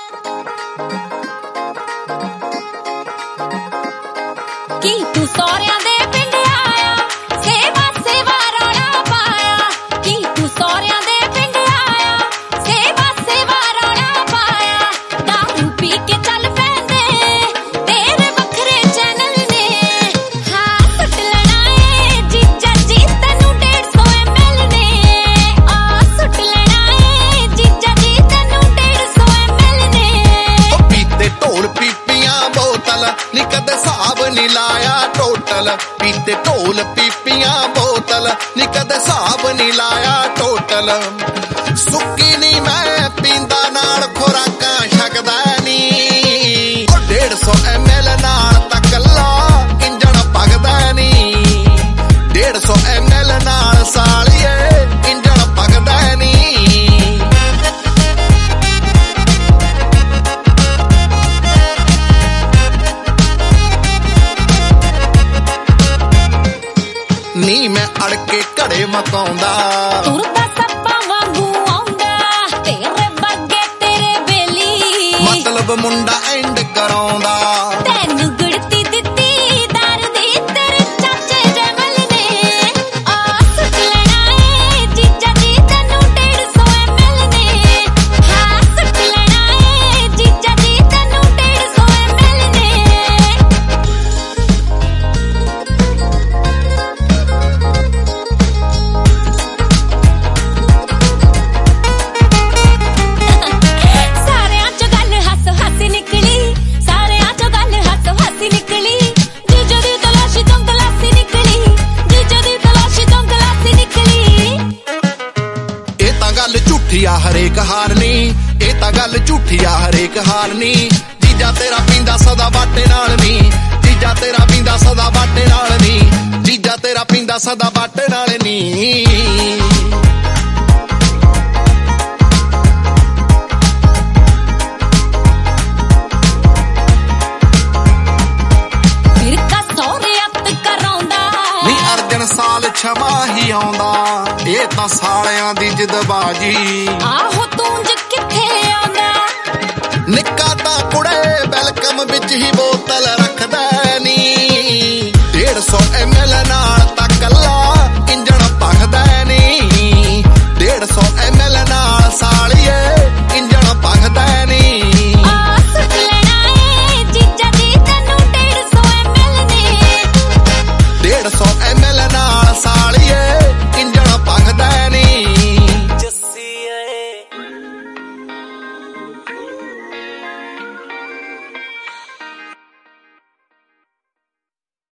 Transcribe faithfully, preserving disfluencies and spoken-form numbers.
ਕੀ ਤੂੰ ਸਹੁਰਿਆਂ ਦੇ ਪਿੰਡ ਆਇਆ, ਸੇਵਾ ਸੇਵਾ ਰੌਲਾ ਪਾਇਆ। ਕੀ ਤੂੰ ਸਹੁਰਿਆਂ ਦੇ ਪਿੰਡ ਆਇਆ, ਸੇਵਾ ਸੇਵਾ ਰੌਲਾ ਪਾਇਆ। ਦਾਰੂ ਪੀ ਕੇ ਚੱਲ ਪੈਂਦੇ ਤੇਰੇ ਵੱਖਰੇ ਚੈਨਲ ਨੇ। ਹਾਂ ਸੁੱਟ ਲੈਣਾ ਏ ਜੀਜਾ ਜੀ ਤੈਨੂੰ ਡੇਢ ਸੌ ਐਮ ਐਲ ਨੇ। ਆ ਸੁੱਟ ਲੈਣਾ ਏ ਜੀਜਾ ਜੀ ਤੈਨੂੰ ਡੇਢ ਸੌ ਐਮ ਐਲ ਨੇ। ਉਹ ਪੀਤੇ ਢੋਲ ਪੀਪੀਆਂ ਬੋਤਲ ਨੀ ਕਦੇ ਹਿਸਾਬ ਨੀ ਲਾਇਆ ਟੋਟਲ। ਪੀਤੇ ਢੋਲ ਪੀਪੀਆਂ ਬੋਤਲ ਨੀ ਕਦੇ ਹਿਸਾਬ ਨੀ ਲਾਇਆ ਟੋਟਲ। ਸੁੱਕੀ ਨੀ ਮੈਂ ਪੀਂਦਾ ਨਾਲ ਖੁਰਾਕਾਂ ਛਕਦਾ ਨੀ। ਉਹ ਡੇਢ ਸੌ ਐਮ ਐਲ ਨਾਲ ਤਾਂ ਕੱਲਾ ਇੰਜਣ ਭਗਦਾ ਨੀ। ਡੇਢ ਸੌ ਐਮ ਐਲ ਨਾਲ ਸਾਲੀਏ ਇੰਜਣ ਭਗਦਾ ਨੀ। ਨੀ ਮੈਂ ਅੜ ਕੇ ਘੜੇ ਮਕਾਉਂਦਾ, ਤੁਰਦਾ ਸੱਪਾਂ ਵਾਂਗੂ ਆਉਂਦਾ ਤੇਰੇ ਵਰਗੇ ਤੇਰੇ ਬੇਲੀ। ਮਤਲਬ ਮੁੰਡਾ ਐਂਡ ਕਰਾਉਂਦਾ। ਤੈਨੂੰ ਗੁੜਤੀ ਦਿੱਤੀ ਦਰ ਦੀ ਤੇਰੇ ਚਾਚੇ ਜਮਲ ਨੇ। ਆ ਸੁੱਟ ਲੈਣਾ ਏ ਜੀਜਾ ਜੀ ਤੈਨੂੰ ਡੇਢ ਸੌ ਐਮ ਐਲ ਨੇ। ਹਾਂ ਸੁੱਟ ਲੈਣਾ ਏ ਜੀਜਾ ਜੀ ਤੈਨੂੰ ਡੇਢ ਸੌ ਐਮ ਐਲ ਨੇ। ਸਾਰਿਆਂ ਚੋਂ ਗੱਲ ਹੱਸ ਹੱਸ ਨਿਕਲੀ, ਸਾਰਿਆਂ ਚੋਂ ਗੱਲ ਹੱਸ ਹੱਸ ਨਿਕਲੀ। ਜੀਜਾ ਦੀ ਤਲਾਸ਼ੀ ਤੋਂ ਗਲਾਸੀ ਨਿਕਲੀ, ਜੀਜਾ ਦੀ ਤਲਾਸ਼ੀ ਤੋਂ ਗਲਾਸੀ ਨਿਕਲੀ। ਇਹ ਤਾਂ ਗੱਲ ਝੂਠੀ ਆ ਹਰੇਕ ਹਾਰਨੀ, ਇਹ ਤਾਂ ਗੱਲ ਝੂਠੀ ਆ ਹਰੇਕ ਹਾਰਨੀ। ਜੀਜਾ ਤੇਰਾ ਪੀਂਦਾ ਸਦਾ ਬਾਟੇ ਨਾਲ ਨੀ, ਜੀਜਾ ਤੇਰਾ ਪੀਂਦਾ ਸਦਾ ਬਾਟੇ ਨਾਲ ਨੀ। ਜੀਜਾ ਤੇਰਾ ਪੀਂਦਾ ਸਦਾ ਬਾਟੇ ਨਾਲ ਨੀ। ਫਿਰਕਾ ਸਹੁਰੇ ਅੱਤ ਕਰਾਉਂਦਾ ਨੀ ਅਰਜਨ ਸਾਲ ਛਮਾ ਹੀ ਆਉਂਦਾ। ਇਹ ਤਾਂ ਸਾਲਿਆਂ ਦੀ ਜਿੱਦਬਾਜੀ। ਆਹੋ ਤੂੰ ਜ ਕਿੱਥੇ ਆਉਂਦਾ। ਨਿੱਕਾ ਤਾਂ ਕੁੜੇ ਵੈਲਕਮ ਵਿੱਚ ਹੀ ਬੋਤਲ ਰੱਖਦਾ ਨੀ। ਡੇਢ ਸੌ ਐਮ ਐਲ ਨਾਲ ਤਾਂ